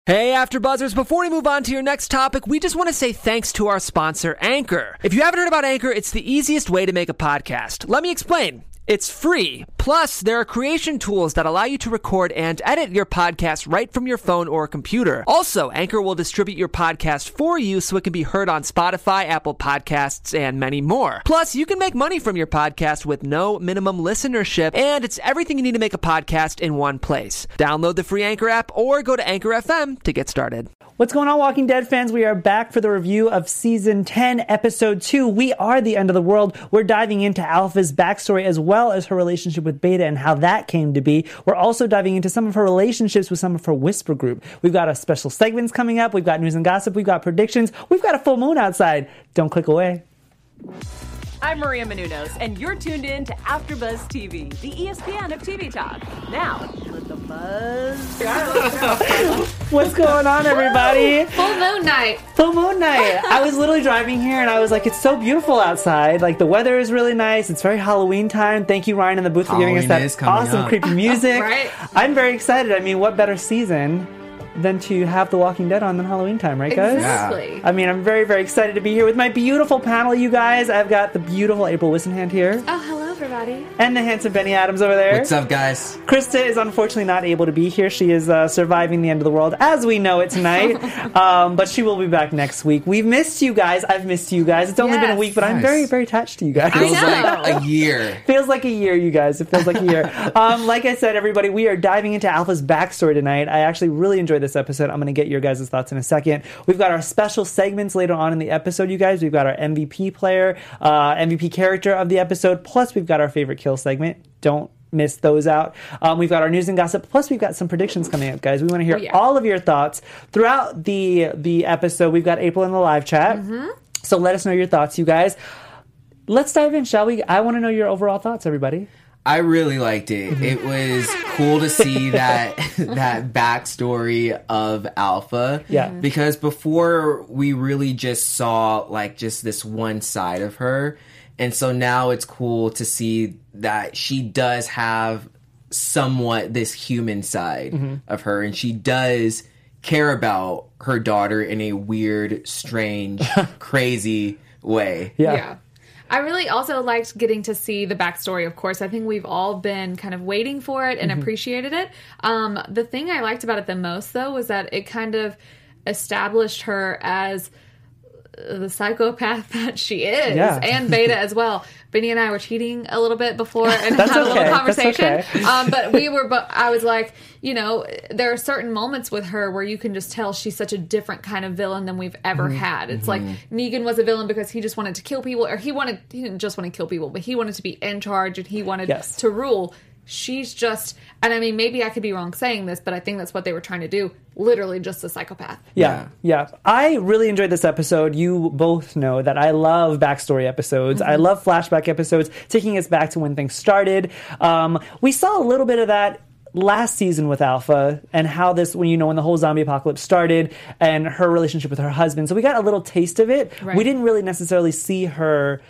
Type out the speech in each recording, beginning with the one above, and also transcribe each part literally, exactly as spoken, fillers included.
Hey, AfterBuzzers, before we move on to your next topic, we just want to say thanks to our sponsor, Anchor. If you haven't heard about Anchor, it's the easiest way to make a podcast. Let me explain. It's free. Plus, there are creation tools that allow you to record and edit your podcast right from your phone or computer. Also, Anchor will distribute your podcast for you so it can be heard on Spotify, Apple Podcasts, and many more. Plus, you can make money from your podcast with no minimum listenership, and it's everything you need to make a podcast in one place. Download the free Anchor app or go to Anchor F M to get started. What's going on, Walking Dead fans? We are back for the review of Season ten, Episode two. We Are the End of the World. We're diving into Alpha's backstory as well as her relationship with Beta and how that came to be. We're also diving into some of her relationships with some of her Whisper group. We've got a special segments coming up. We've got news and gossip. We've got predictions. We've got a full moon outside. Don't click away. I'm Maria Menounos, and you're tuned in to AfterBuzz T V, the E S P N of T V talk. Now, let the buzz... What's going on, everybody? Full moon night. Full moon night. I was literally driving here, and I was like, it's so beautiful outside. Like, the weather is really nice. It's very Halloween time. Thank you, Ryan, in the booth, for Halloween giving us that awesome, up. creepy music. Right? I'm very excited. I mean, what better season than to have The Walking Dead on than Halloween time, right, guys? Exactly. I mean, I'm very, very excited to be here with my beautiful panel, you guys. I've got the beautiful April Wissenhand here. Oh, hello, everybody. And the handsome Benny Adams over there. What's up, guys? Krista is unfortunately not able to be here. She is uh, surviving the end of the world as we know it tonight. um, but she will be back next week. We've missed you guys. I've missed you guys. It's only Yes. been a week, but I'm Nice. very, very touched to you guys. Feels know. like a year. Feels like a year, you guys. It feels like a year. um, like I said, everybody, we are diving into Alpha's backstory tonight. I actually really enjoyed this episode. I'm going to get your guys' thoughts in a second. We've got our special segments later on in the episode, you guys. We've got our M V P player, uh, M V P character of the episode, plus we've got our favorite kill segment. Don't miss those out. Um, we've got our news and gossip, plus we've got some predictions coming up, guys. We want to hear Oh, yeah. all of your thoughts throughout the, the episode. We've got April in the live chat. Mm-hmm. So let us know your thoughts, you guys. Let's dive in, shall we? I want to know your overall thoughts, everybody. I really liked it. It was cool to see that that backstory of Alpha. Yeah. Because before we really just saw like just this one side of her. And so now it's cool to see that she does have somewhat this human side Mm-hmm. of her, and she does care about her daughter in a weird, strange, crazy way. Yeah. Yeah. I really also liked getting to see the backstory, of course. I think we've all been kind of waiting for it and Mm-hmm. appreciated it. Um, the thing I liked about it the most, though, was that it kind of established her as the psychopath that she is, Yeah. and Beta as well. Benny and I were cheating a little bit before and That's had a okay. little That's conversation. okay. Um, but we were, but I was like, you know, there are certain moments with her where you can just tell she's such a different kind of villain than we've ever Mm-hmm. had. It's like Negan was a villain because he just wanted to kill people, or he wanted, he didn't just want to kill people, but he wanted to be in charge and he wanted Yes. to rule. She's just, and I mean, maybe I could be wrong saying this, but I think that's what they were trying to do. Literally just a psychopath. Yeah, yeah. I really enjoyed this episode. You both know that I love backstory episodes. I love flashback episodes, taking us back to when things started. Um, we saw a little bit of that last season with Alpha and how this, when you know, when the whole zombie apocalypse started and her relationship with her husband. So we got a little taste of it. Right. We didn't really necessarily see her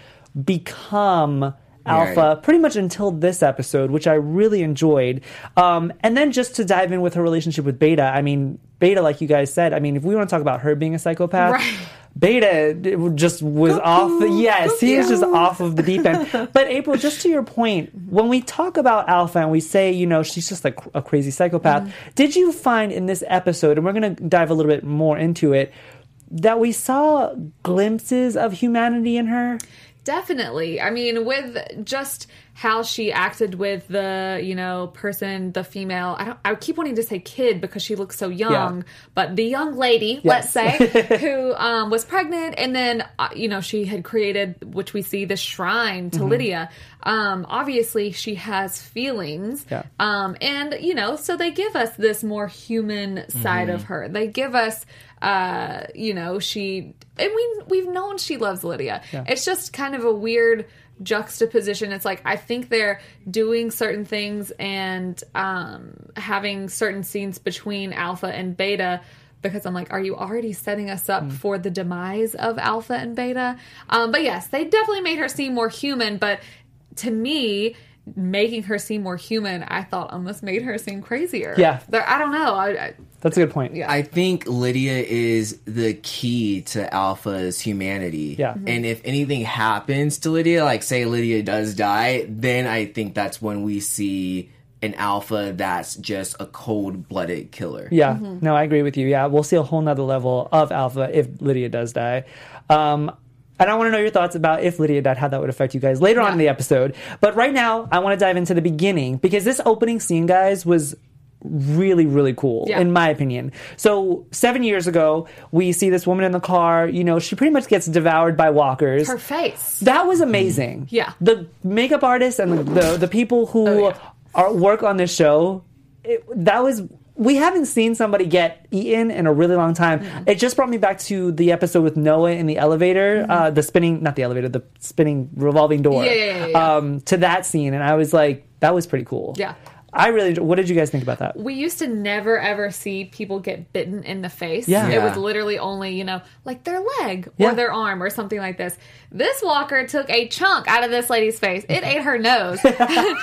become Alpha Right. pretty much until this episode, which I really enjoyed. Um, and then just to dive in with her relationship with Beta, I mean, Beta, like you guys said, I mean, if we want to talk about her being a psychopath, Right. Beta just was off. Yes, he is just off of the deep end. But April, just to your point, when we talk about Alpha and we say, you know, she's just like a crazy psychopath, Mm-hmm. did you find in this episode, and we're going to dive a little bit more into it, that we saw glimpses of humanity in her? Definitely. I mean, with just how she acted with the, you know, person, the female, I don't, I keep wanting to say kid because she looks so young, Yeah. but the young lady, Yes. let's say, who um, was pregnant, and then, uh, you know, she had created, which we see, the shrine to Lydia. Um, obviously, she has feelings. Yeah. Um, and, you know, so they give us this more human side of her. They give us, uh, you know, she, and we, we've known she loves Lydia. Yeah. It's just kind of a weird juxtaposition. It's like, I think they're doing certain things and um, having certain scenes between Alpha and Beta, because I'm like, are you already setting us up for the demise of Alpha and Beta? Um, but yes, they definitely made her seem more human, but to me, making her seem more human, I thought almost made her seem crazier. Yeah. There, I don't know. I, I, That's a good point. Yeah. I think Lydia is the key to Alpha's humanity. Yeah. And if anything happens to Lydia, like say Lydia does die, then I think that's when we see an Alpha that's just a cold-blooded killer. Yeah, no, I agree with you. Yeah, we'll see a whole nother level of Alpha if Lydia does die. Um, and I want to know your thoughts about if Lydia died, how that would affect you guys later on in the episode. But right now, I want to dive into the beginning because this opening scene, guys, was really, really cool, Yeah. in my opinion. So seven years ago, we see this woman in the car. You know, she pretty much gets devoured by walkers. her face. That was amazing. Yeah. The makeup artists and the, the, the people who Oh, yeah. are, work on this show, it, that was... We haven't seen somebody get eaten in a really long time. Mm-hmm. It just brought me back to the episode with Noah in the elevator, Mm-hmm. uh, the spinning, not the elevator, the spinning revolving door. Yeah, yeah, yeah, yeah. Um, to that scene. And I was like, that was pretty cool. Yeah. I really enjoyed, what did you guys think about that? We used to never ever see people get bitten in the face. Yeah. It Yeah. was literally only, you know, like their leg or Yeah. their arm or something like this. This walker took a chunk out of this lady's face. It ate her nose. Maybe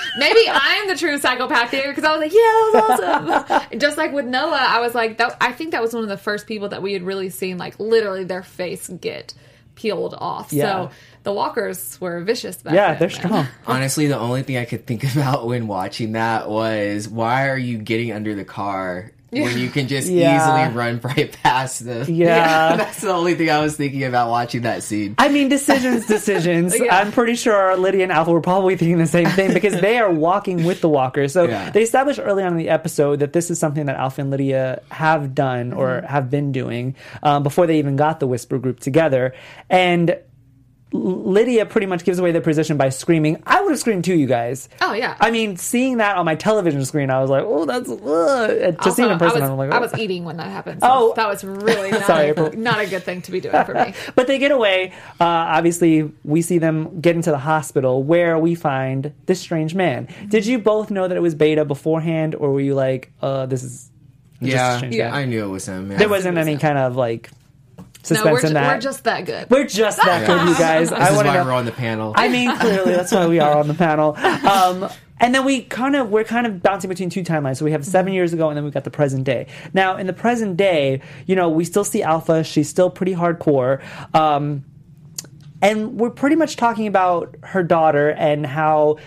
I'm the true psychopath here because I was like, yeah, that was awesome. Just like with Noah, I was like, that, I think that was one of the first people that we had really seen, like literally their face get peeled off. Yeah. So the walkers were vicious back Yeah, then, they're man. strong. Honestly, the only thing I could think about when watching that was, why are you getting under the car when you can just Yeah. easily run right past the... Yeah. That's the only thing I was thinking about watching that scene. I mean, decisions, decisions. Yeah. I'm pretty sure Lydia and Alpha were probably thinking the same thing because they are walking with the walkers. So Yeah. they established early on in the episode that this is something that Alpha and Lydia have done or Mm-hmm. have been doing um, before they even got the Whisper group together. And Lydia pretty much gives away their position by screaming. I would have screamed too, you guys. Oh, yeah. I mean, seeing that on my television screen, I was like, oh, that's... Ugh. To see Also, it in person, I was, I'm like, I oh. was eating when that happened. So Oh. that was really not, Sorry, a, April. not a good thing to be doing for me. But they get away. Uh, obviously, we see them get into the hospital where we find this strange man. Did you both know that it was Beta beforehand, or were you like, uh, this is just a Yeah, strange Yeah. guy? I knew it was him. Yeah. There wasn't any kind of like suspense No, we're, in ju- that. we're just that good. We're just that good, you guys. This I is want to why know. we're on the panel. I mean, clearly, that's why we are on the panel. Um, and then we kind of, we're kind of bouncing between two timelines. So we have seven years ago, and then we've got the present day. Now, in the present day, you know, we still see Alpha. She's still pretty hardcore. Um, and we're pretty much talking about her daughter and how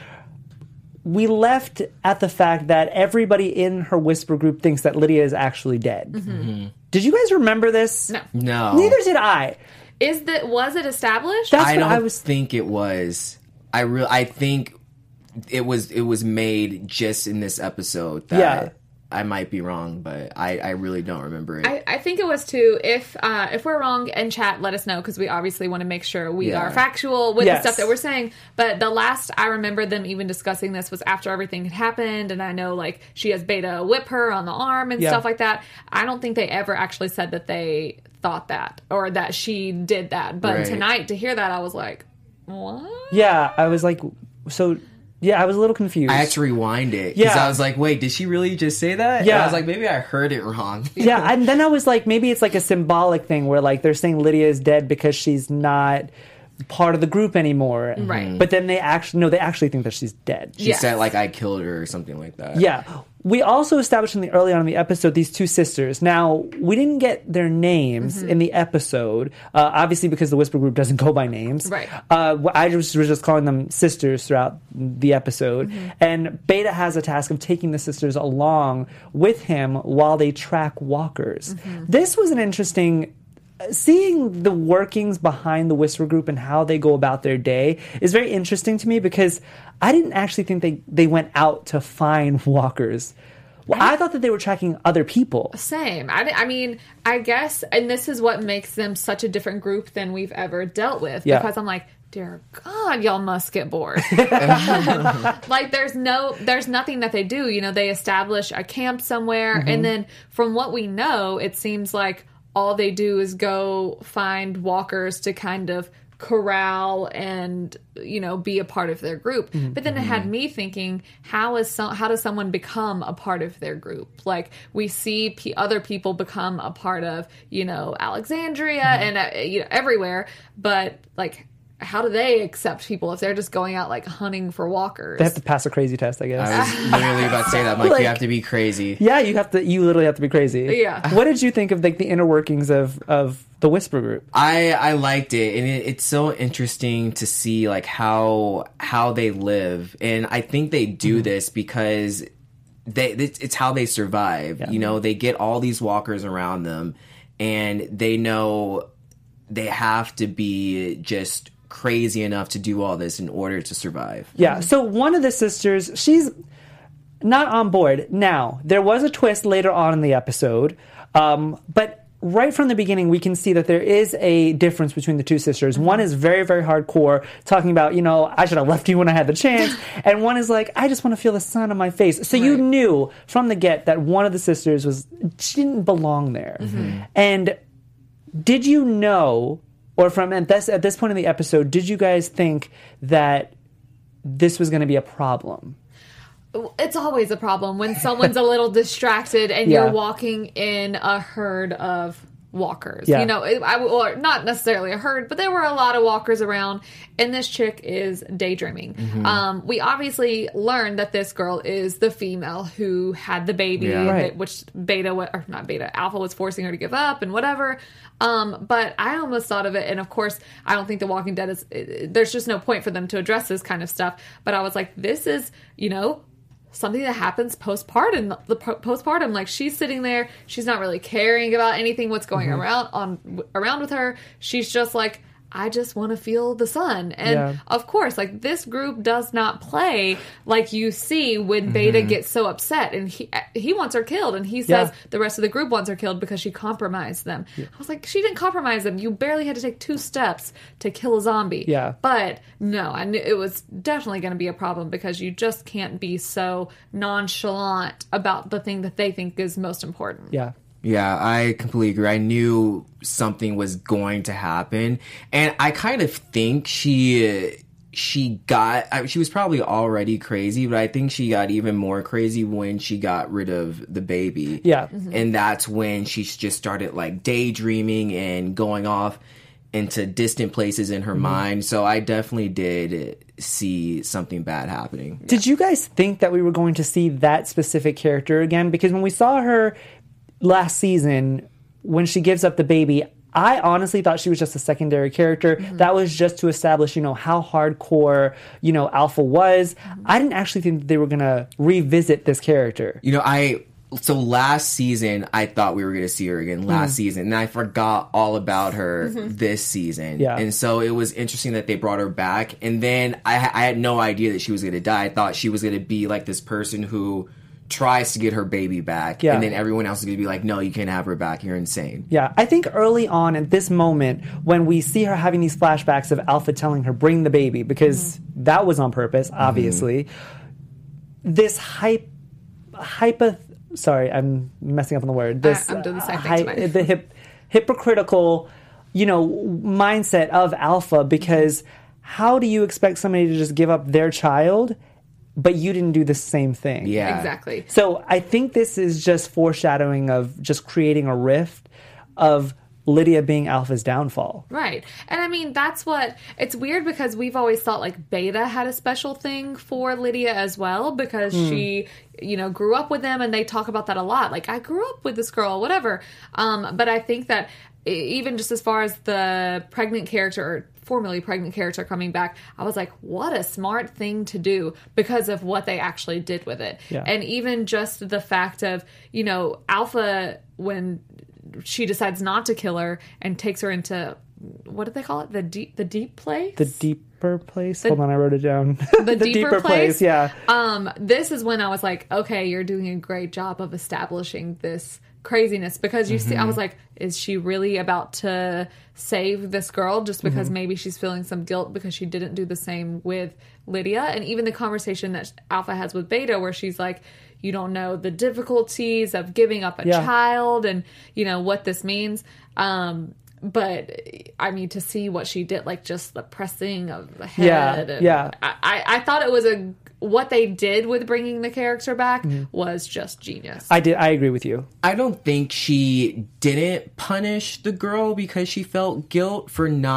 we left at the fact that everybody in her Whisper group thinks that Lydia is actually dead. Did you guys remember this? No. No. Neither did I. Is that was it established? That's I what don't I was... think it was. I real. I think it was. It was made just in this episode. That Yeah. I might be wrong, but I, I really don't remember it. I, I think it was too. If uh, if we're wrong in chat, let us know because we obviously want to make sure we Yeah. are factual with Yes. the stuff that we're saying. But the last I remember them even discussing this was after everything had happened, and I know like she has Beta whip her on the arm and Yeah. stuff like that. I don't think they ever actually said that they thought that or that she did that. But Right. tonight to hear that, I was like, what? Yeah, I was like, so... Yeah, I was a little confused. I had to rewind it because Yeah. I was like, "Wait, did she really just say that?" Yeah. And I was like, "Maybe I heard it wrong." Yeah, and then I was like, maybe it's like a symbolic thing where like they're saying Lydia is dead because she's not part of the group anymore. Right. But then they actually no, they actually think that she's dead. She Yes. said like I killed her or something like that. Yeah. We also established in the early on in the episode these two sisters. Now, we didn't get their names in the episode, uh, obviously because the Whisper group doesn't go by names. Right. Uh, I just was just calling them sisters throughout the episode. And Beta has a task of taking the sisters along with him while they track walkers. This was an interesting... Seeing the workings behind the Whisper group and how they go about their day is very interesting to me because I didn't actually think they, they went out to find walkers. Well, I thought that they were tracking other people. Same. I, I mean, I guess, and this is what makes them such a different group than we've ever dealt with. Yeah. Because I'm like, dear God, y'all must get bored. Like, there's no, there's nothing that they do. You know, they establish a camp somewhere, and then from what we know, it seems like all they do is go find walkers to kind of corral and, you know, be a part of their group. But then it had me thinking, how is some, how does someone become a part of their group? Like, we see p- other people become a part of, you know, Alexandria and uh, you know, everywhere, but like, how do they accept people if they're just going out like hunting for walkers? They have to pass a crazy test, I guess. I was literally about to say that. I'm like, Like- you have to be crazy. Yeah, you have to. You literally have to be crazy. Yeah. What did you think of like the inner workings of of the Whisper Group? I I liked it, and it, it's so interesting to see like how how they live, and I think they do Mm-hmm. this because they it's, it's how they survive. Yeah. You know, they get all these walkers around them, and they know they have to be just crazy enough to do all this in order to survive. Yeah. So one of the sisters, she's not on board. Now, there was a twist later on in the episode, um, but right from the beginning, we can see that there is a difference between the two sisters. One is very, very hardcore, talking about, you know, I should have left you when I had the chance. And one is like, I just want to feel the sun on my face. So you Right. knew from the get that one of the sisters was, she didn't belong there. And did you know, or from at this, at this point in the episode, did you guys think that this was going to be a problem? It's always a problem when someone's a little distracted and Yeah. you're walking in a herd of walkers. Yeah. You know, it, I, or not necessarily a herd, but there were a lot of walkers around, and this chick is daydreaming. Mm-hmm. Um, we obviously learned that this girl is the female who had the baby, Yeah. Right. that- which Beta, wa- or not Beta, Alpha was forcing her to give up and whatever. Um, but I almost thought of it, and of course, I don't think The Walking Dead is, it, there's just no point for them to address this kind of stuff. But I was like, this is, you know, something that happens postpartum. The po- postpartum, like she's sitting there, she's not really caring about anything what's going Mm-hmm. around on w- around with her. She's just like, I just want to feel the sun. And Yeah. of course, like this group does not play like you see when Beta Mm-hmm. gets so upset and he he wants her killed, and he says Yeah. the rest of the group wants her killed because she compromised them. I was like, she didn't compromise them. You barely had to take two steps to kill a zombie. Yeah. But no, I knew it was definitely going to be a problem because you just can't be so nonchalant about the thing that they think is most important. Yeah. Yeah, I completely agree. I knew something was going to happen, and I kind of think she she got I, she was probably already crazy, but I think she got even more crazy when she got rid of the baby. Yeah. And that's when she just started like daydreaming and going off into distant places in her mind. So I definitely did see something bad happening. Did you guys think that we were going to see that specific character again? Because when we saw her last season, when she gives up the baby, I honestly thought she was just a secondary character. That was just to establish, you know, how hardcore, you know, Alpha was. I didn't actually think that they were going to revisit this character. You know, I so last season I thought we were going to see her again last season, and I forgot all about her this season. Yeah. And so it was interesting that they brought her back, and then I, I had no idea that she was going to die. I thought she was going to be like this person who tries to get her baby back, Yeah. and then everyone else is going to be like, no, you can't have her back. You're insane. Yeah, I think early on at this moment, when we see her having these flashbacks of Alpha telling her, bring the baby, because that was on purpose, obviously, this hype, hypo, sorry, I'm messing up on the word. This, I'm doing the same thing hy- tonight. the hip, hypocritical, you know, mindset of Alpha, because how do you expect somebody to just give up their child, but you didn't do the same thing? Yeah. Exactly. So I think this is just foreshadowing of just creating a rift of Lydia being Alpha's downfall. Right. And I mean, that's what, it's weird because we've always thought like Beta had a special thing for Lydia as well because she, you know, grew up with them and they talk about that a lot. Like, I grew up with this girl, whatever. Um, but I think that e- even just as far as the pregnant character or formerly pregnant character coming back, I was like, what a smart thing to do because of what they actually did with it. Yeah. And even just the fact of, you know, Alpha, when she decides not to kill her and takes her into, what did they call it? The deep, the deep place? The deeper place? Hold on, I wrote it down. The deeper place? yeah. Um, this is when I was like, okay, you're doing a great job of establishing this craziness because you see, I was like, is she really about to save this girl just because maybe she's feeling some guilt because she didn't do the same with Lydia? And even the conversation that Alpha has with Beta where she's like, you don't know the difficulties of giving up a Yeah. child and, you know, what this means. Um, but I mean, to see what she did, like just the pressing of the head. Yeah, and yeah. I, I, I thought it was a, what they did with bringing the character back was just genius. I did. I agree with you. I don't think she didn't punish the girl because she felt guilt for not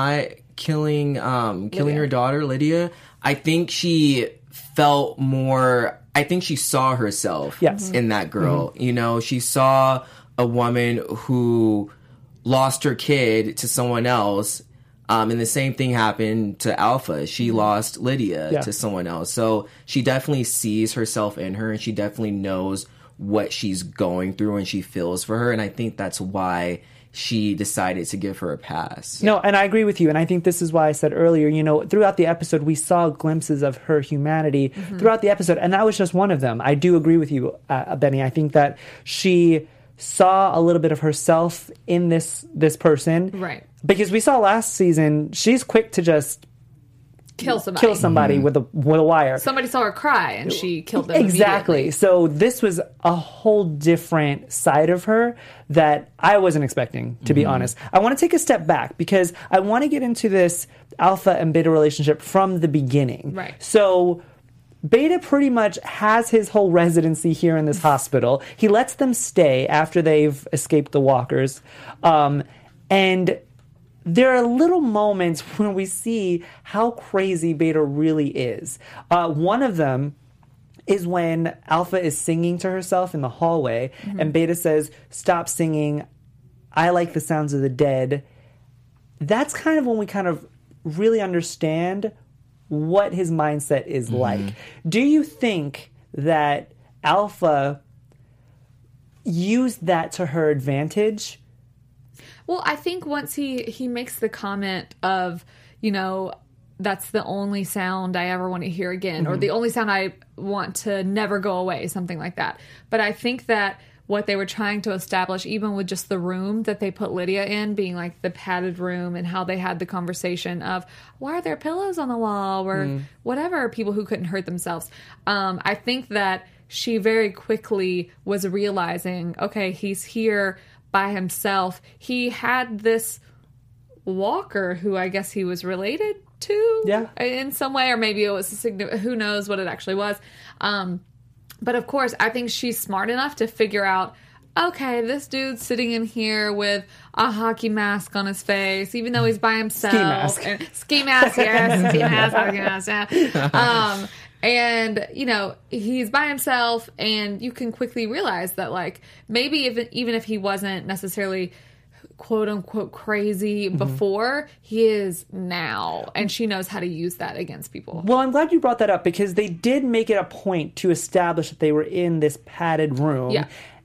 killing um killing Lydia. her daughter Lydia, I think she felt more I think she saw herself Yes. in that girl. You know, she saw a woman who lost her kid to someone else. Um, and the same thing happened to Alpha. She lost Lydia Yeah. to someone else. So she definitely sees herself in her, and she definitely knows what she's going through and she feels for her. And I think that's why she decided to give her a pass. No, and I agree with you. And I think this is why I said earlier, you know, throughout the episode, we saw glimpses of her humanity throughout the episode. And that was just one of them. I do agree with you, uh, Benny. I think that she saw a little bit of herself in this this person. Right. Because we saw last season, she's quick to just Kill somebody. kill somebody with a with a wire. Somebody saw her cry and she killed them Exactly. immediately. So this was a whole different side of her that I wasn't expecting, to be honest. I want to take a step back because I want to get into this Alpha and Beta relationship from the beginning. Right. So Beta pretty much has his whole residency here in this hospital. He lets them stay after they've escaped the walkers. Um, and there are little moments when we see how crazy Beta really is. Uh, one of them is when Alpha is singing to herself in the hallway, and Beta says, "Stop singing. I like the sounds of the dead." That's kind of when we kind of really understand what his mindset is like. Do you think that Alpha used that to her advantage? Well, I think once he he makes the comment of, you know, that's the only sound I ever want to hear again, or the only sound I want to never go away, something like that. But I think that what they were trying to establish, even with just the room that they put Lydia in, being like the padded room, and how they had the conversation of, why are there pillows on the wall, or whatever, people who couldn't hurt themselves. Um, I think that she very quickly was realizing, okay, he's here by himself. He had this walker who I guess he was related to, Yeah. in some way, or maybe it was a signi- who knows what it actually was. Um, but of course, I think she's smart enough to figure out, okay, this dude's sitting in here with a hockey mask on his face, even though he's by himself. Ski mask. And, ski mask, yes, ski mask, hockey mask, yeah. Um, and, you know, he's by himself, and you can quickly realize that, like, maybe if, even if he wasn't necessarily quote unquote crazy before, he is now. And she knows how to use that against people. Well, I'm glad you brought that up because they did make it a point to establish that they were in this padded room. Yeah.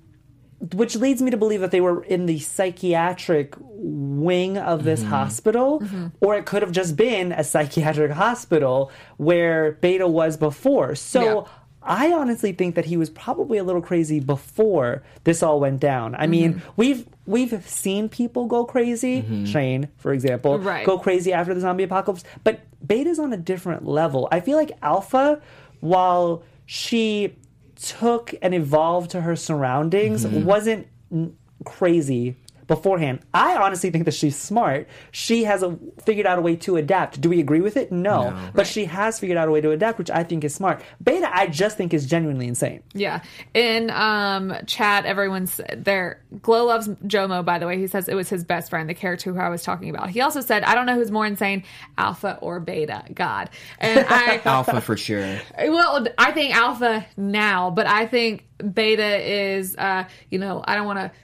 Which leads me to believe that they were in the psychiatric wing of this hospital, or it could have just been a psychiatric hospital where Beta was before. So Yeah. I honestly think that he was probably a little crazy before this all went down. I mean, we've we've seen people go crazy, Shane, for example, Right. go crazy after the zombie apocalypse, but Beta's on a different level. I feel like Alpha, while she took and evolved to her surroundings, wasn't n- crazy beforehand. I honestly think that she's smart. She has a, figured out a way to adapt. Do we agree with it? No. No. But she has figured out a way to adapt, which I think is smart. Beta, I just think is genuinely insane. Yeah. In um, chat, everyone's there. Glow loves Jomo, by the way. He says it was his best friend, the character who I was talking about. He also said, I don't know who's more insane, Alpha or Beta. God. And I, Alpha for sure. well, I think Alpha now, but I think Beta is, uh, you know, I don't want to.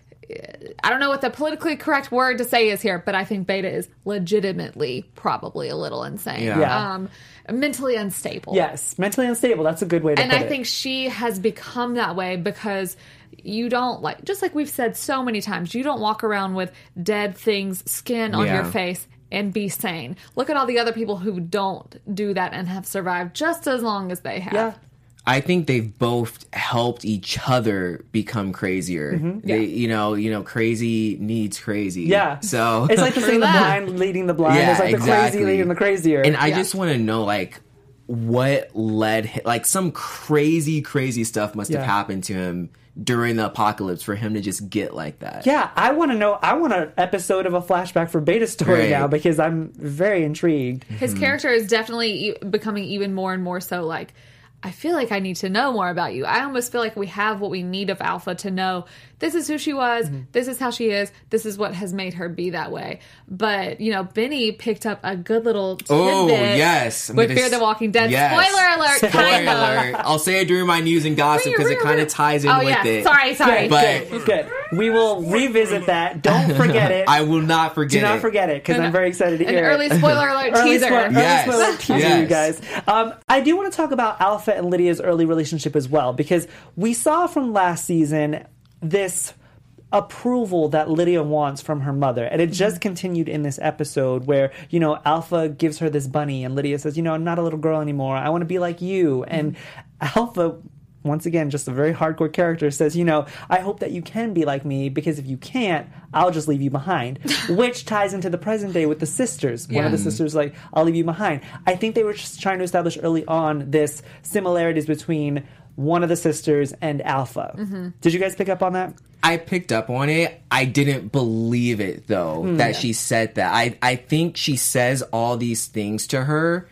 I don't know what the politically correct word to say is here, but I think Beta is legitimately probably a little insane. Yeah. Yeah. Um, mentally unstable. Yes, mentally unstable. That's a good way to And put I it. think she has become that way because you don't, like, just like we've said so many times, you don't walk around with dead things, skin on Yeah. your face and be sane. Look at all the other people who don't do that and have survived just as long as they have. Yeah. I think they've both helped each other become crazier. They, Yeah. you know, you know, crazy needs crazy. Yeah. So It's like the saying, the that. blind leading the blind. Yeah, It's like the crazy exactly. leading the crazier. And I Yeah. just want to know, like, what led him, like, some crazy, crazy stuff must Yeah. have happened to him during the apocalypse for him to just get like that. Yeah, I want to know. I want an episode of a flashback for Beta story Right. now because I'm very intrigued. His character is definitely e- becoming even more and more so like, I feel like I need to know more about you. I almost feel like we have what we need of Alpha to know this is who she was, Mm-hmm. this is how she is, this is what has made her be that way. But, you know, Benny picked up a good little tidbit Oh, yes. I'm with gonna Fear the s- Walking Dead. yes. Spoiler alert, Spoiler kind of. alert. I'll say it during my news and gossip because it kind of ties in oh, with yeah. it. Sorry, sorry. But Good, good. We will revisit that. Don't forget it. I will not forget Do not it. forget it because An- I'm very excited to An hear early it. spoiler alert Early teaser. spoil- early Yes. spoiler teaser, Yes. you guys. Um, I do want to talk about Alpha and Lydia's early relationship as well, because we saw from last season this approval that Lydia wants from her mother, and it just continued in this episode where, you know, Alpha gives her this bunny and Lydia says, you know, I'm not a little girl anymore, I want to be like you. And Alpha, once again, just a very hardcore character, says, you know, I hope that you can be like me, because if you can't, I'll just leave you behind. Which ties into the present day with the sisters. One of the Yeah. sisters like, I'll leave you behind. I think they were just trying to establish early on this similarities between one of the sisters and Alpha. Mm-hmm. Did you guys pick up on that? I picked up on it. I didn't believe it though Hmm. that she said that. I I think she says all these things to her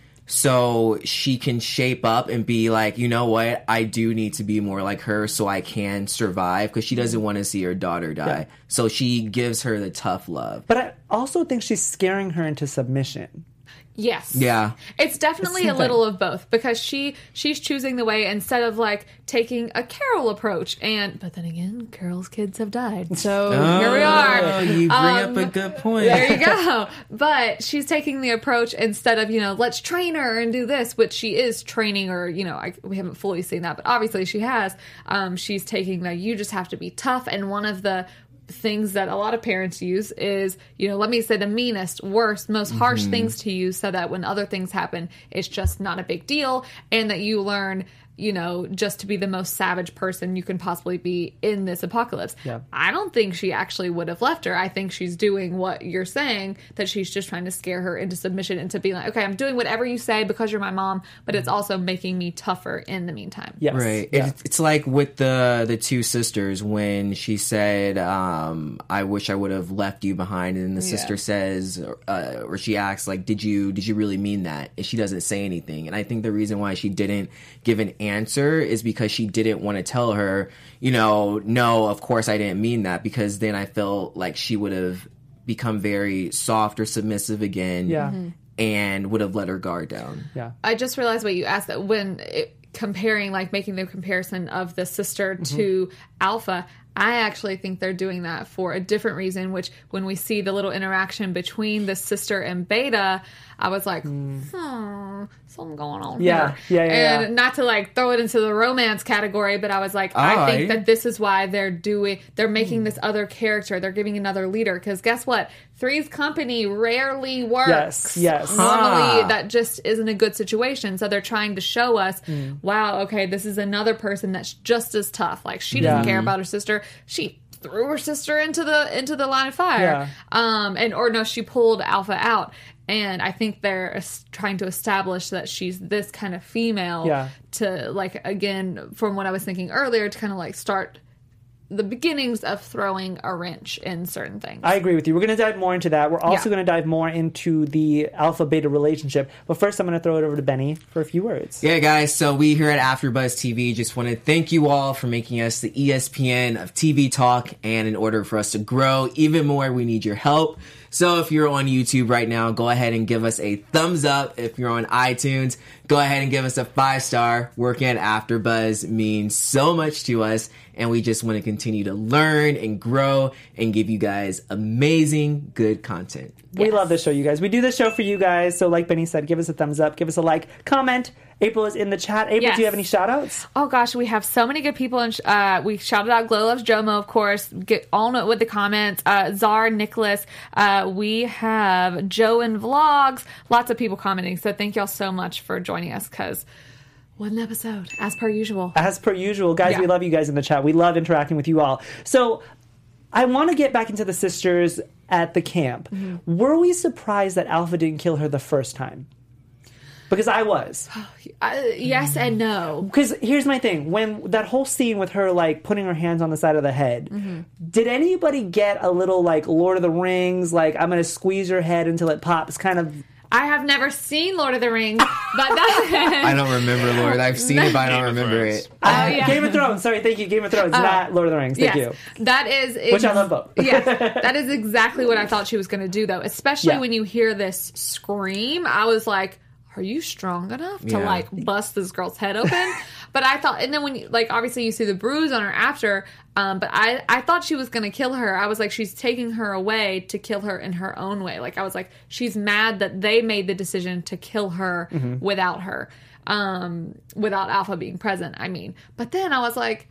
so she can shape up and be like, you know what, I do need to be more like her so I can survive, because she doesn't want to see her daughter die. Yeah. So she gives her the tough love. But I also think she's scaring her into submission. Yes. Yeah. It's definitely It's a the little thing. of both, because she she's choosing the way instead of like taking a Carol approach. And but then again, Carol's kids have died. So here we are. Oh, you bring Um, up a good point. There you go. But she's taking the approach instead of, you know, let's train her and do this, which she is training her, you know, I, we haven't fully seen that, but obviously she has. Um, she's taking the, you just have to be tough. And one of the things that a lot of parents use is, you know, let me say the meanest, worst, most harsh things to you so that when other things happen, it's just not a big deal, and that you learn, you know, just to be the most savage person you can possibly be in this apocalypse. Yeah. I don't think she actually would have left her. I think she's doing what you're saying, that she's just trying to scare her into submission, into being like, okay, I'm doing whatever you say because you're my mom, but it's also making me tougher in the meantime. Yes. Right. Yeah. It's, it's like with the the two sisters when she said, um, "I wish I would have left you behind," and the Yeah. sister says, uh, or she asks, like, "Did you did you really mean that?" And she doesn't say anything. And I think the reason why she didn't give an answer is because she didn't want to tell her, you know, no, of course I didn't mean that, because then I felt like she would have become very soft or submissive again. Yeah. Mm-hmm. And would have let her guard down. Yeah. I just realized what you asked, that when it, comparing, like making the comparison of the sister to Alpha, I actually think they're doing that for a different reason, which when we see the little interaction between the sister and Beta, I was like, hmm, something going on Yeah. here. Yeah, yeah, And yeah. not to like throw it into the romance category, but I was like, Oh, I think I- that this is why they're doing, they're making this other character. They're giving another leader. Because guess what? Three's Company rarely works. Yes, yes. Normally, Huh. that just isn't a good situation. So they're trying to show us, wow, okay, this is another person that's just as tough. Like, she doesn't Yeah. care about her sister. She threw her sister into the into the line of fire. Yeah. Um, and or no, she pulled Alpha out. And I think they're es- trying to establish that she's this kind of female Yeah. to, like, again, from what I was thinking earlier, to kind of like start the beginnings of throwing a wrench in certain things. I agree with you. We're going to dive more into that. We're also Yeah. going to dive more into the Alpha Beta relationship. But first, I'm going to throw it over to Benny for a few words. Yeah, guys, so we here at AfterBuzz T V just want to thank you all for making us the E S P N of T V talk, and in order for us to grow even more, we need your help. So if you're on YouTube right now, go ahead and give us a thumbs up. If you're on iTunes, go ahead and give us a five star. Working at AfterBuzz means so much to us, and we just want to continue to learn and grow and give you guys amazing, good content. We Yes. love this show, you guys. We do this show for you guys. So like Benny said, give us a thumbs up, give us a like, comment. April is in the chat. April, Yes. do you have any shout outs? Oh gosh, we have so many good people, and uh, we shouted out Glow Loves Jomo, of course. Get on it with the comments. Uh, Czar, Nicholas. Uh, we have Joe in Vlogs. Lots of people commenting. So thank y'all so much for joining us, because what an episode, as per usual. As per usual, guys, Yeah. we love you guys in the chat. We love interacting with you all. So I want to get back into the sisters at the camp. Mm-hmm. Were we surprised that Alpha didn't kill her the first time? Because I was. Uh, yes and no. Because here's my thing. When that whole scene with her, like, putting her hands on the side of the head, Mm-hmm. did anybody get a little, like, Lord of the Rings, like, I'm going to squeeze your head until it pops kind of I have never seen Lord of the Rings, but that I don't remember, Lord. I've seen it, but I don't remember it. Oh, yeah. Game of Thrones. Sorry, thank you. Game of Thrones, Uh, not Lord of the Rings. Thank yes, you. that is ex- Which I love both. Yes, that is exactly what I thought she was going to do, though. Especially Yeah. when you hear this scream, I was like, "Are you strong enough to Yeah. like bust this girl's head open?" But I thought, and then when you like, obviously you see the bruise on her after. Um, but I, I thought she was going to kill her. I was like, she's taking her away to kill her in her own way. Like I was like, she's mad that they made the decision to kill her Mm-hmm. without her, um, without Alpha being present. I mean, but then I was like,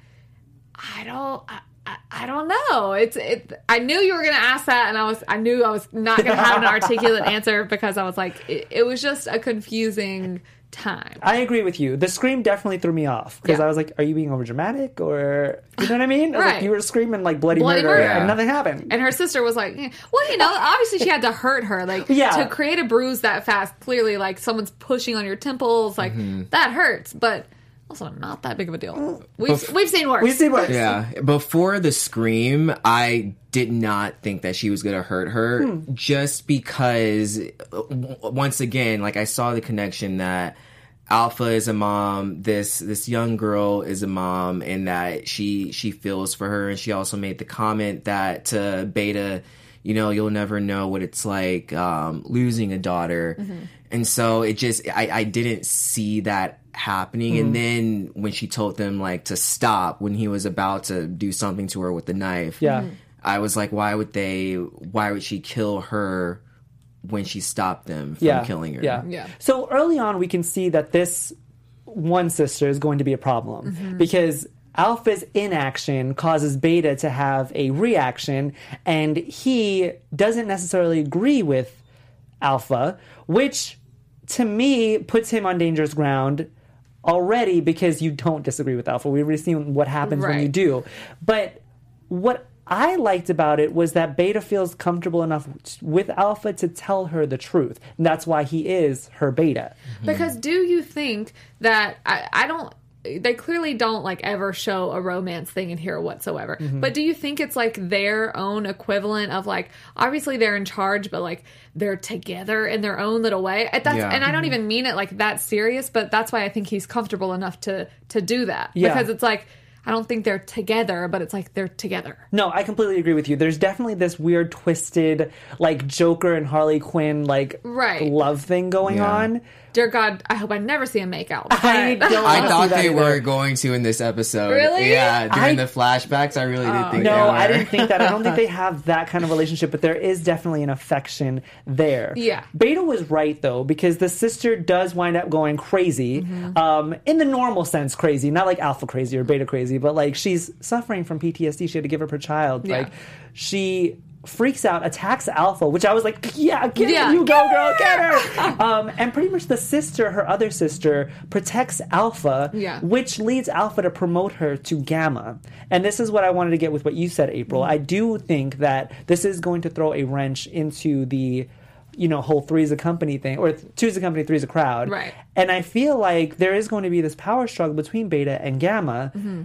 I don't. I, I, I don't know. It's it. I knew you were going to ask that, and I was. I knew I was not going to have an articulate answer because I was like, it, it was just a confusing time. I agree with you. The scream definitely threw me off because Yeah. I was like, "Are you being overdramatic?" Or you know what I mean? I was like, Right. you were screaming like bloody, Bloody murder, murder. and nothing happened. And her sister was like, eh. well, you know, obviously she had to hurt her. Like, Yeah. to create a bruise that fast, clearly, like, someone's pushing on your temples, like, that hurts. But also not that big of a deal. We've, Bef- we've seen worse. We've seen worse. Yeah. Before the scream, I did not think that she was going to hurt her Hmm. just because, uh, w- once again, like I saw the connection that Alpha is a mom, this this young girl is a mom, and that she she feels for her. And she also made the comment that to Beta, you know, you'll never know what it's like um, losing a daughter. Mm-hmm. And so it just, I, I didn't see that happening. Mm-hmm. And then when she told them like to stop when he was about to do something to her with the knife, Yeah. Mm-hmm. I was like, why would they, why would she kill her when she stopped them from yeah. killing her? Yeah. Yeah. So early on, we can see that this one sister is going to be a problem Mm-hmm. because Alpha's inaction causes Beta to have a reaction, and he doesn't necessarily agree with Alpha, which to me puts him on dangerous ground already because you don't disagree with Alpha. We've already seen what happens when you Right. do. But what I liked about it was that Beta feels comfortable enough with Alpha to tell her the truth. And that's why he is her Beta. Because do you think that I, I don't they clearly don't like ever show a romance thing in here whatsoever. Mm-hmm. But do you think it's like their own equivalent of like obviously they're in charge, but like they're together in their own little way? That's Yeah. and I don't even mean it like that serious, but that's why I think he's comfortable enough to to do that. Yeah. Because it's like I don't think they're together, but it's like they're together. No, I completely agree with you. There's definitely this weird, twisted, like Joker and Harley Quinn, like Right. love thing going Yeah. on. Dear God, I hope I never see them make out. I But- don't I wanna thought see that they either. were going to in this episode. Really? Yeah, during I- the flashbacks, I really did think No, they were. I didn't think that. I don't think they have that kind of relationship, but there is definitely an affection there. Yeah. Beta was right, though, because the sister does wind up going crazy, Mm-hmm. um, in the normal sense crazy, not like Alpha crazy or Beta crazy, but like she's suffering from P T S D. She had to give up her child. Yeah. Like, she freaks out, attacks Alpha, which I was like, yeah, get Yeah. her, you go, girl, get her. um, and pretty much the sister, her other sister, protects Alpha, Yeah. which leads Alpha to promote her to Gamma. And this is what I wanted to get with what you said, April. Mm-hmm. I do think that this is going to throw a wrench into the, you know, whole three's a company thing, or two's a company, three's a crowd. Right. And I feel like there is going to be this power struggle between Beta and Gamma. Mm-hmm.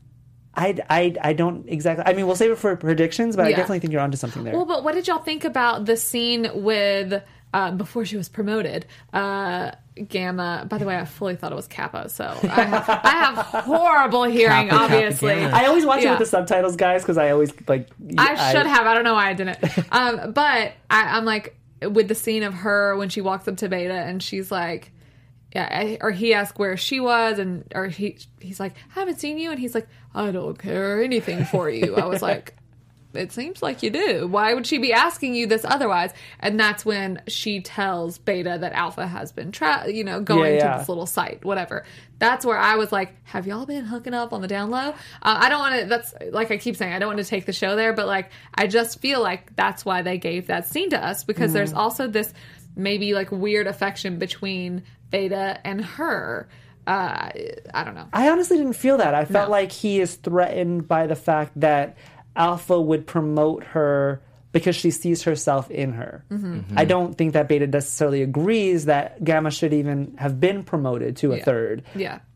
I, I, I don't exactly. I mean, we'll save it for predictions, but I Yeah. definitely think you're onto something there. Well, but what did y'all think about the scene with uh, before she was promoted? Uh, Gamma. By the way, I fully thought it was Kappa, so I have, I have horrible hearing. Kappa, Kappa, obviously, Gamma. I always watch Yeah. it with the subtitles, guys, because I always like. I should have. I don't know why I didn't. Um, but I, I'm like with the scene of her when she walks up to Beta and she's like, yeah, I, or he asked where she was, and or he he's like, I haven't seen you, and he's like, I don't care anything for you. I was like, it seems like you do. Why would she be asking you this otherwise? And that's when she tells Beta that Alpha has been, tra- you know, going Yeah, yeah. to this little site, whatever. That's where I was like, have y'all been hooking up on the down low? Uh, I don't want to, that's like I keep saying, I don't want to take the show there, but like, I just feel like that's why they gave that scene to us, because Mm-hmm. there's also this maybe like weird affection between Beta and her. Uh, I don't know. I honestly didn't feel that. I felt No. like he is threatened by the fact that Alpha would promote her because she sees herself in her. Mm-hmm. I don't think that Beta necessarily agrees that Gamma should even have been promoted to a Yeah. third. Yeah.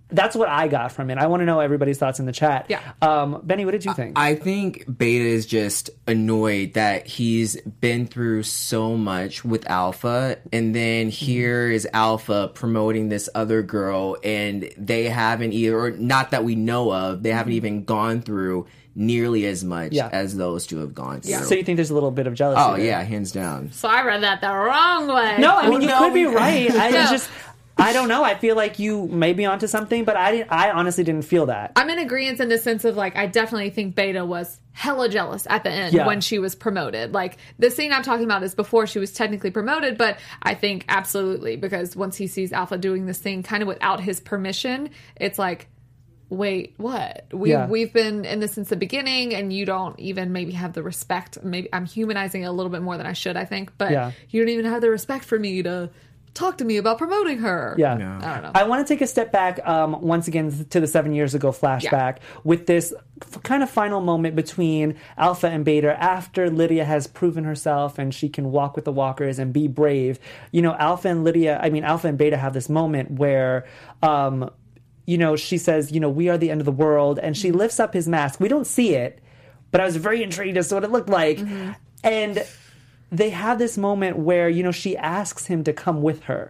that's what I got from it. I want to know everybody's thoughts in the chat. Yeah. Um, Benny, what did you think? I think Beta is just annoyed that he's been through so much with Alpha, and then here is Alpha promoting this other girl, and they haven't either, or not that we know of, they haven't even gone through nearly as much Yeah. as those two have gone through. So you think there's a little bit of jealousy? Oh, there? yeah, hands down. So I read that the wrong way. No, I mean, you no, could be we- right. I No. it's just, I don't know. I feel like you may be onto something, but I didn't. I honestly didn't feel that. I'm in agreement in the sense of like I definitely think Beta was hella jealous at the end Yeah. when she was promoted. Like the scene I'm talking about is before she was technically promoted, but I think absolutely because once he sees Alpha doing this thing kind of without his permission, it's like, wait, what? We Yeah. we've been in this since the beginning, and you don't even maybe have the respect. Maybe I'm humanizing it a little bit more than I should, I think, but Yeah. you don't even have the respect for me to talk to me about promoting her. Yeah. I don't know. I want to take a step back um, once again to the seven years ago flashback with this f- kind of final moment between Alpha and Beta after Lydia has proven herself and she can walk with the walkers and be brave. You know, Alpha and Lydia, I mean, Alpha and Beta have this moment where, um, you know, she says, you know, we are the end of the world. And she lifts up his mask. We don't see it, but I was very intrigued as to what it looked like. Mm-hmm. And they have this moment where, you know, she asks him to come with her.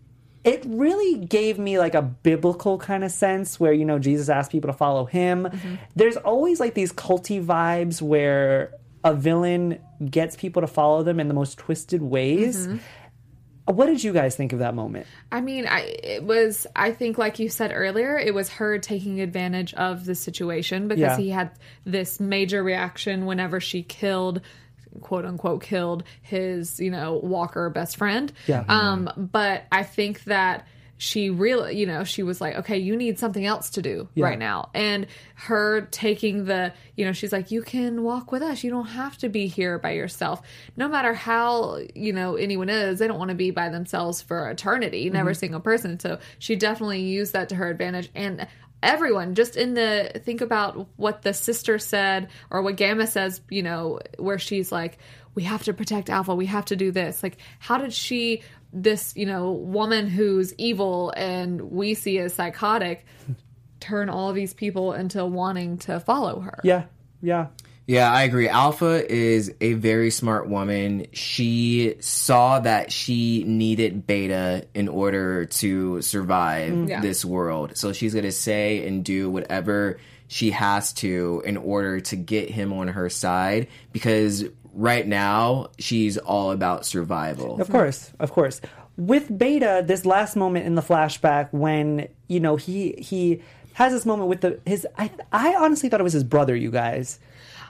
It really gave me like a biblical kind of sense where, you know, Jesus asked people to follow him. Mm-hmm. There's always like these culty vibes where a villain gets people to follow them in the most twisted ways. Mm-hmm. What did you guys think of that moment? I mean, I it was. I think, like you said earlier, it was her taking advantage of the situation because Yeah. he had this major reaction whenever she killed, quote unquote, killed his, you know, Walker best friend. Yeah. Um, but I think that she really, you know, she was like, okay, you need something else to do Yeah. right now. And her taking the, you know, she's like, you can walk with us. You don't have to be here by yourself. No matter how, you know, anyone is, they don't want to be by themselves for eternity, never a single person. So she definitely used that to her advantage. And everyone, just in the, think about what the sister said or what Gamma says, you know, where she's like, we have to protect Alpha. We have to do this. Like, how did she, this, you know, woman who's evil and we see as psychotic, turn all of these people into wanting to follow her? Yeah. Yeah. Yeah, I agree. Alpha is a very smart woman. She saw that she needed Beta in order to survive Yeah. this world. So she's going to say and do whatever she has to in order to get him on her side because right now she's all about survival. Of course, of course. With Beta, this last moment in the flashback when, you know, he he has this moment with the his I I honestly thought it was his brother, you guys.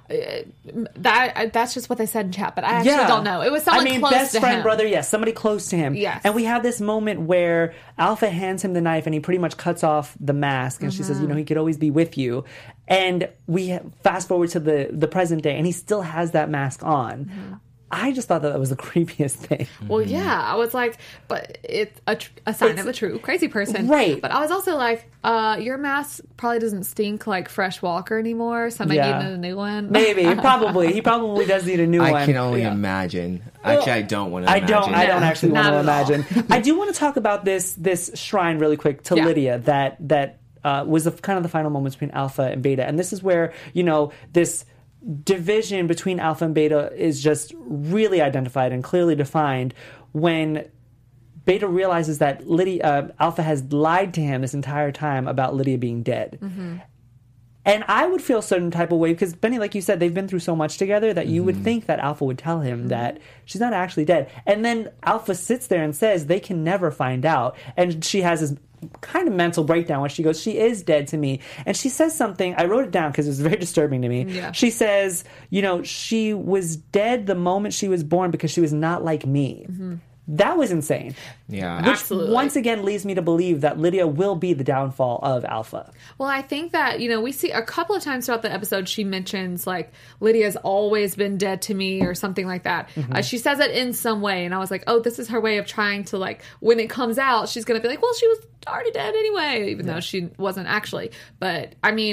That that's just what they said in chat, but I actually Yeah. don't know. It was someone I mean, close best to friend, him. brother, yes, somebody close to him. Yes. And we have this moment where Alpha hands him the knife and he pretty much cuts off the mask and she says, you know, he could always be with you. And we fast forward to the, the present day and he still has that mask on. I just thought that, that was the creepiest thing. Well, yeah, I was like, but it's a, tr- a sign It's- of a true crazy person. Right. But I was also like, uh, your mask probably doesn't stink like Fresh Walker anymore, so I might Yeah. need a new one. Maybe, probably. He probably does need a new I one. can only Yeah. imagine. Actually, I don't want to I imagine. don't. I don't No, actually want not to at all. imagine. I do want to talk about this this shrine really quick to Yeah. Lydia. That that uh, was the, kind of the final moments between Alpha and Beta, and this is where you know this division between Alpha and Beta is just really identified and clearly defined when Beta realizes that Lydia uh, Alpha has lied to him this entire time about Lydia being dead. And I would feel a certain type of way because Benny, like you said, they've been through so much together that you would think that Alpha would tell him that she's not actually dead. And then Alpha sits there and says they can never find out. And she has this kind of mental breakdown where she goes, she is dead to me. And she says something, I wrote it down because it was very disturbing to me. Yeah. She says, you know, she was dead the moment she was born because she was not like me. That was insane. Yeah. Which Absolutely. once again leads me to believe that Lydia will be the downfall of Alpha. Well, I think that, you know, we see a couple of times throughout the episode, she mentions, like, Lydia's always been dead to me or something like that. Uh, she says it in some way. And I was like, oh, this is her way of trying to, like, when it comes out, she's going to be like, well, she was already dead anyway, even though she wasn't actually. But, I mean,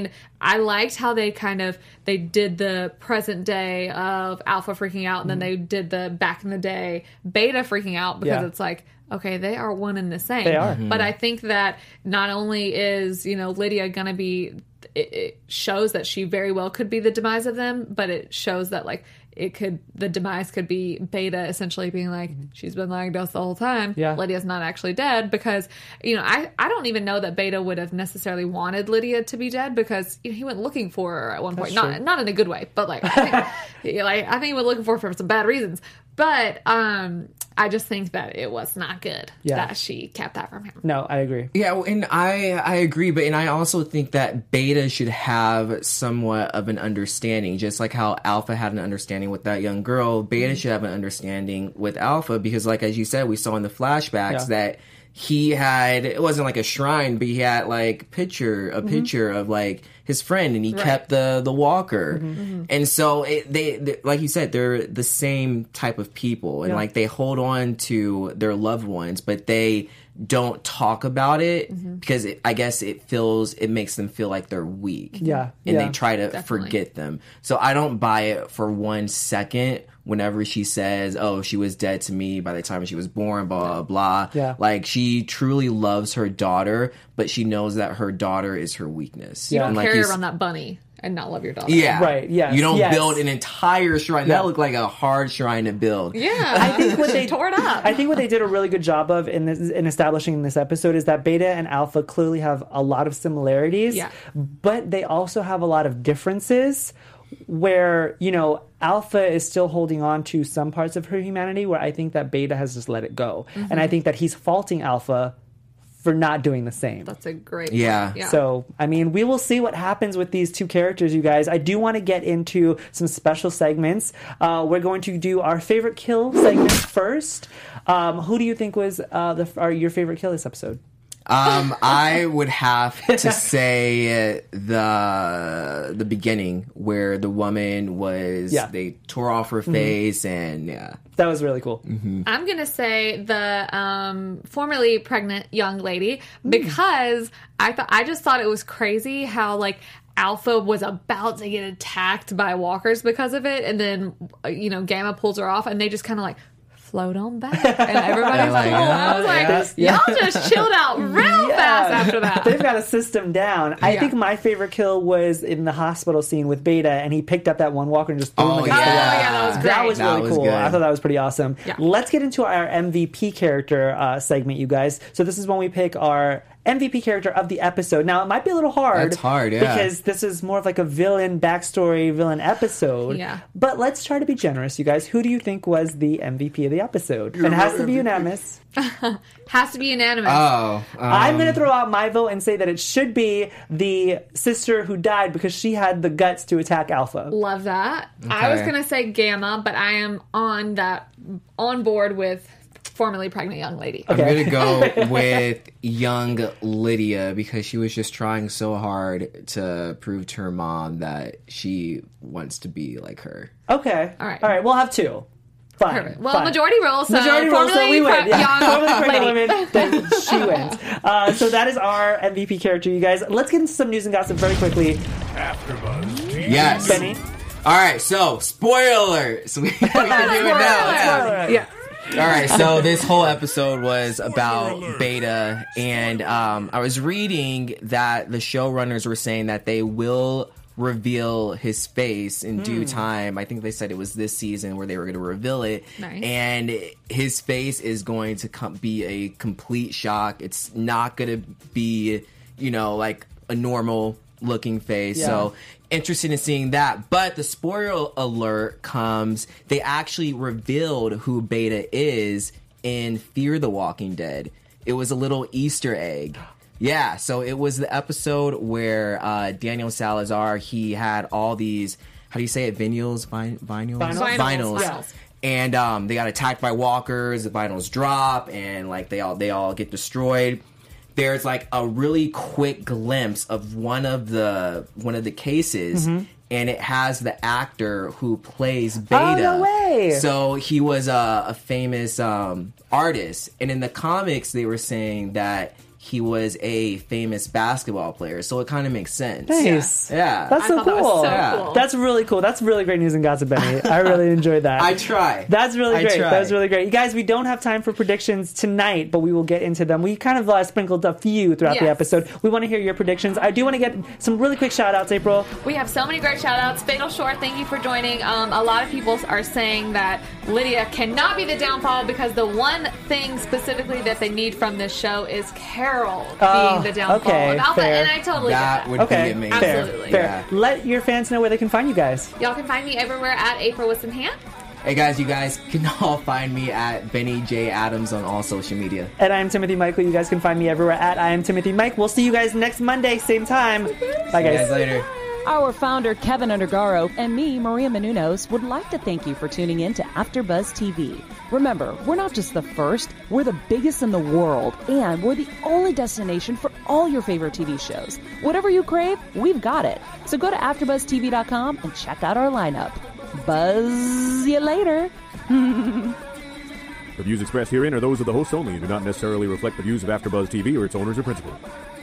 I liked how they kind of they did the present day of Alpha freaking out, and then they did the back in the day Beta freaking out, because Yeah. it's like, okay, they are one and the same. They are. But I think that not only is, you know, Lydia going to be, it, it shows that she very well could be the demise of them, but it shows that, like, it could, the demise could be Beta essentially being like, she's been lying to us the whole time. Yeah. Lydia's not actually dead, because, you know, I, I don't even know that Beta would have necessarily wanted Lydia to be dead, because, you know, he went looking for her at one point. That's Not true. not in a good way, but like, I think, like, I think he went looking for her for some bad reasons. But um, I just think that it was not good Yeah. that she kept that from him. No, I agree. Yeah, well, and I I agree, but and I also think that Beta should have somewhat of an understanding, just like how Alpha had an understanding with that young girl. Beta Mm-hmm. should have an understanding with Alpha, because, like as you said, we saw in the flashbacks Yeah. that he had, it wasn't like a shrine, but he had like picture a Mm-hmm. picture of like his friend, and he Right. kept the the walker. Mm-hmm. And so it, they, they like you said, they're the same type of people, and Yeah. like they hold on to their loved ones, but they don't talk about it Mm-hmm. because it, I guess it feels it makes them feel like they're weak. Yeah, and yeah. they try to Definitely. forget them. So I don't buy it for one second whenever she says, "Oh, she was dead to me by the time she was born." Blah blah blah. Yeah. Like, she truly loves her daughter, but she knows that her daughter is her weakness. You Yeah. don't And like carry you s- around that bunny and not love your daughter. Yeah, Right, yes, You don't yes. build an entire shrine. Yeah. That looked like a hard shrine to build. Yeah. I think what She they tore it up. I think what they did a really good job of in this, in establishing in this episode is that Beta and Alpha clearly have a lot of similarities, Yeah. but they also have a lot of differences. Where, you know, Alpha is still holding on to some parts of her humanity, where I think that Beta has just let it go, Mm-hmm. and I think that he's faulting Alpha for not doing the same. That's a great Yeah. point. Yeah. So, I mean, we will see what happens with these two characters, you guys. I do want to get into some special segments. Uh, we're going to do our favorite kill segment first. Um, who do you think was uh, the, our, your favorite kill this episode? Um, I would have to say uh, the the beginning where the woman was. Yeah. They tore off her face, and yeah. That was really cool. I'm gonna say the um, formerly pregnant young lady, because I thought I just thought it was crazy how, like, Alpha was about to get attacked by walkers because of it, and then uh, you know, Gamma pulls her off, and they just kind of like float on back, and everybody's like, cool. I was like, yeah, y'all just chilled out real Yeah. fast after that. They've got a system down. I Yeah. think my favorite kill was in the hospital scene with Beta, and he picked up that one walker and just threw Oh, him against yeah. the wall. Oh, yeah, that was That great. was That really was cool. good. I thought that was pretty awesome. Yeah. Let's get into our M V P character uh, segment, you guys. So this is when we pick our M V P character of the episode. Now, it might be a little hard. That's hard, yeah. Because this is more of like a villain backstory, villain episode. Yeah. But let's try to be generous, you guys. Who do you think was the M V P of the episode? It has to be unanimous. Has to be unanimous. Oh, um, I'm going to throw out my vote and say that it should be the sister who died because she had the guts to attack Alpha. Love that. I was Okay. gonna say Gamma, but I am on that on board with formerly pregnant young lady. I'm Okay. gonna go with young Lydia because she was just trying so hard to prove to her mom that she wants to be like her. Okay. All right. All right. We'll have two. Fine. Perfect. Well, fine. majority rules. So Majority rules, so formerly we win. pre- Yeah. young Formerly pregnant lady. women, then she wins. Uh, so that is our M V P character, you guys. Let's get into some news and gossip very quickly. AfterBuzz T V. Yes. Benny. All right. So, spoiler alert. So we, we can do it now. Yeah. Yeah. All right, so this whole episode was about Beta, and um, I was reading that the showrunners were saying that they will reveal his face in due time. I think they said it was this season where they were going to reveal it, Nice. and his face is going to com- be a complete shock. It's not going to be, you know, like a normal looking face. Yeah. So interested in seeing that. But the spoiler alert comes, they actually revealed who Beta is in Fear the Walking Dead. It was a little Easter egg. Yeah, so it was the episode where uh, Daniel Salazar, he had all these, how do you say it, vinyls? Vin- vinyls? Vinyls. Vinyls, vinyls. And um, they got attacked by walkers, the vinyls drop, and like they all they all get destroyed. There's like a really quick glimpse of one of the one of the cases, Mm-hmm. and it has the actor who plays Beta. Oh, no way. So he was a, a famous um, artist, and in the comics they were saying that he was a famous basketball player, so it kind of makes sense. Nice. Yeah. That's I so thought cool. that was so Yeah. cool. That's really cool. That's really great news in Gossip Benny. I really enjoyed that. I try. That's really I great. try. That's really great. You guys, we don't have time for predictions tonight, but we will get into them. We kind of uh, sprinkled a few throughout the Yes. episode. We want to hear your predictions. I do want to get some really quick shout outs, April. We have so many great shout outs. Fatal Shore, thank you for joining. Um, a lot of people are saying that Lydia cannot be the downfall because the one thing specifically that they need from this show is Carol Oh, being the downfall okay, of Alpha. fair. And I totally That get that. would Okay, be amazing. fair, Absolutely. fair. Yeah. Let your fans know where they can find you guys. Y'all can find me everywhere at April with some hand. Hey guys, you guys can all find me at Benny J Adams on all social media. And I am Timothy Michael. You guys can find me everywhere at I am Timothy Mike. We'll see you guys next Monday, same time. Bye, See you guys. guys later. Our founder, Kevin Undergaro, and me, Maria Menounos, would like to thank you for tuning in to AfterBuzz T V. Remember, we're not just the first, we're the biggest in the world, and we're the only destination for all your favorite T V shows. Whatever you crave, we've got it. So go to after buzz t v dot com and check out our lineup. Buzz you later. The views expressed herein are those of the hosts only and do not necessarily reflect the views of AfterBuzz T V or its owners or principals.